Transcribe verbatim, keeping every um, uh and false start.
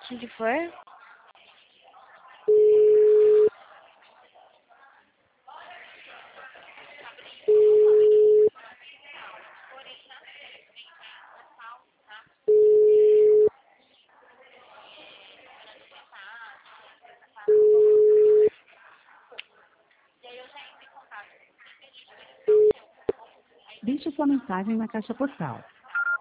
O que foi? Deixe sua mensagem na caixa postal.